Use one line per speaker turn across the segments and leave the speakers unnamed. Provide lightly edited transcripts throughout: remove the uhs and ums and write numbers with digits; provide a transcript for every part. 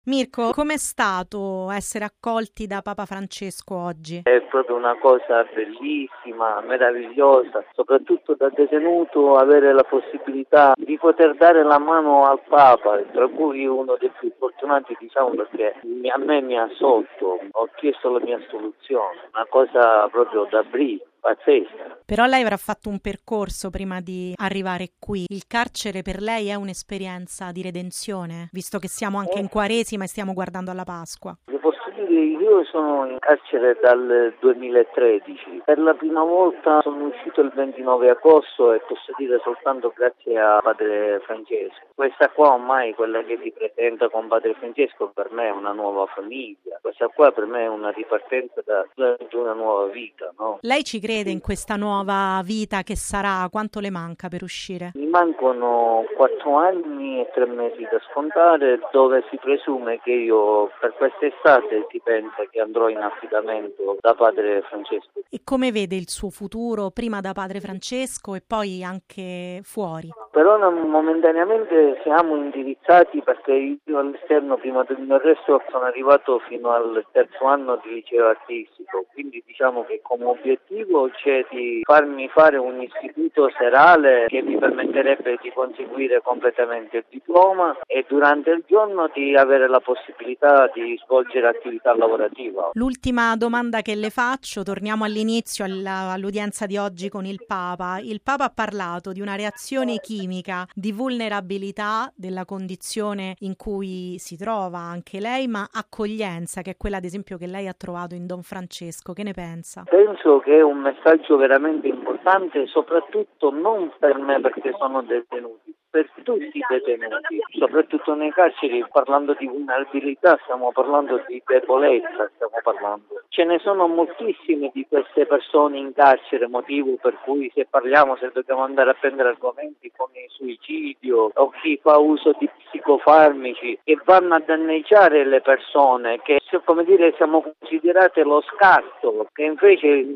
Mirko, com'è stato essere accolti da Papa Francesco oggi?
È proprio una cosa bellissima, meravigliosa, soprattutto da detenuto avere la possibilità di poter dare la mano al Papa, tra cui uno dei più fortunati, diciamo, perché a me mi ha assolto, ho chiesto la mia assoluzione, una cosa proprio da brividi. Pazzesca.
Però lei avrà fatto un percorso prima di arrivare qui. Il carcere per lei è un'esperienza di redenzione, visto che siamo anche in Quaresima e stiamo guardando alla Pasqua.
Vi posso dire, io sono in carcere dal 2013. Per la prima volta sono uscito il 29 agosto e posso dire soltanto grazie a Padre Francesco. Questa qua ormai, quella che si presenta con Padre Francesco, per me è una nuova famiglia. Questa qua per me è una ripartenza da una nuova vita, no?
Lei ci crede in questa nuova vita che sarà? Quanto le manca per uscire?
Mi mancano 4 anni e 3 mesi da scontare, dove si presume che io per quest'estate si pensa che andrò in affidamento da Padre Francesco.
E come vede il suo futuro prima da Padre Francesco e poi anche fuori?
Per ora momentaneamente siamo indirizzati perché io all'esterno prima del mio arresto sono arrivato fino al 3° anno di liceo artistico, quindi diciamo che come obiettivo c'è di farmi fare un istituto serale che mi permetterebbe di conseguire completamente il diploma e durante il giorno di avere la possibilità di svolgere attività lavorativa.
L'ultima domanda che le faccio, torniamo all'inizio, all'udienza di oggi con il Papa. Il Papa ha parlato di una reazione chimica di vulnerabilità della condizione in cui si trova anche lei, ma accoglienza, che è quella ad esempio che lei ha trovato in Don Francesco. Che ne pensa?
Penso che è un messaggio veramente importante, soprattutto non per me perché sono detenuti, per tutti i detenuti, soprattutto nei carceri. Parlando di vulnerabilità stiamo parlando di debolezza, stiamo parlando. Ce ne sono moltissime di queste persone in carcere, motivo per cui se dobbiamo andare a prendere argomenti come il suicidio o chi fa uso di psicofarmici che vanno a danneggiare le persone, che come dire siamo considerate lo scarto, che invece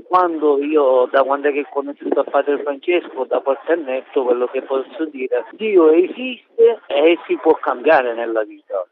da quando è che ho conosciuto a Padre Francesco, da qualche annetto, quello che posso dire, Dio esiste e si può cambiare nella vita.